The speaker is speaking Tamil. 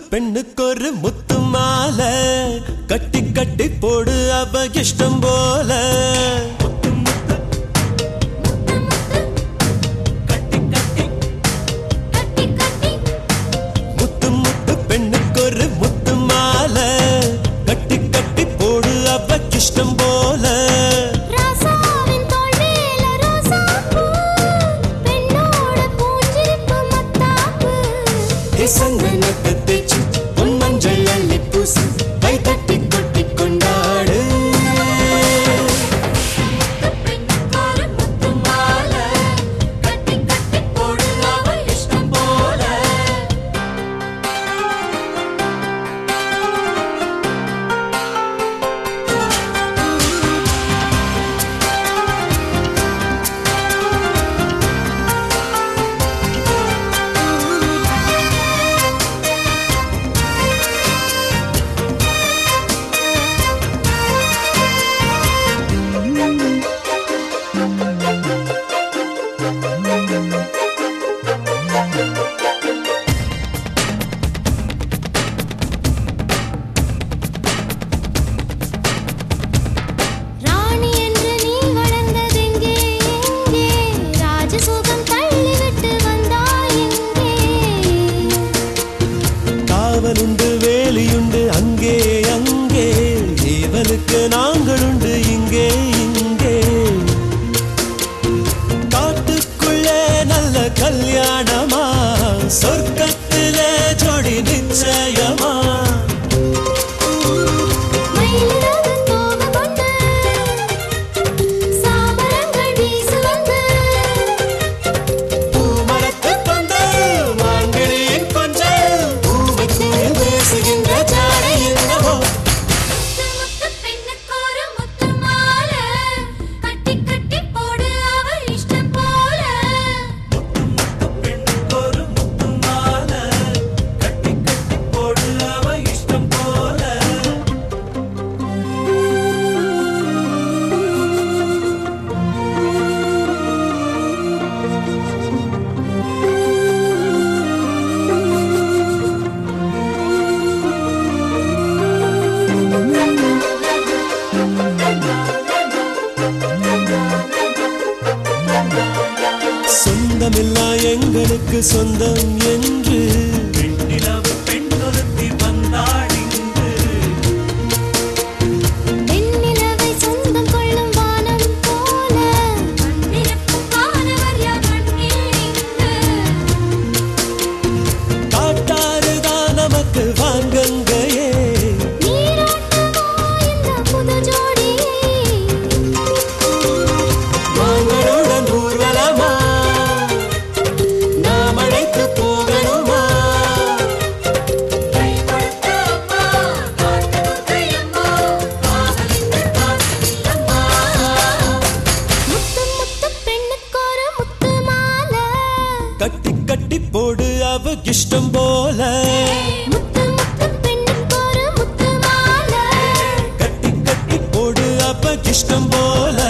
பெண்ணுக்கொரு முத்து மாலை கட்டி கட்டி போடு அவ இஷ்டம் போல முத்து முத்து பெண்ணுக்கொரு முத்து மாலை கட்டி கட்டி போடு அவ இஷ்டம் போல சந்தனத்தை தேச்சு பொன் மஞ்சள் அள்ளி பூசி கை தட்டி கொட்டி கொண்டாடு காவலுண்டு வேலியுண்டு அங்கே அங்கே இவளுக்கு நாங்களுண்டு இங்கே இங்கே காட்டுக்குள்ளே நல்ல கல்யாணமா சொர்க்கத்திலே ஜோடி நிச்சயமா சொந்தமில்லா எங்களுக்கு சொந்தம் என்று பெண்ணிலவு பெண்ணொருத்தி வந்தாடிந்து பெண்ணிலவை சொந்தம் கொள்ளும் வானம் போல வந்திருக்கும் வானவர் யார் மண்ணில் இங்கு காட்டாறுதான் நமக்கு வாங்கங்கையே நீராட்டமா இந்த புது ஜோடி வாங்களுடன் ஊர்வலமா கட்டி கட்டி போடு அவ இஷ்டம் போல முத்து முத்து பெண்ணுக்கொரு முத்து மாலை கட்டி கட்டி போடு அவ இஷ்டம் போல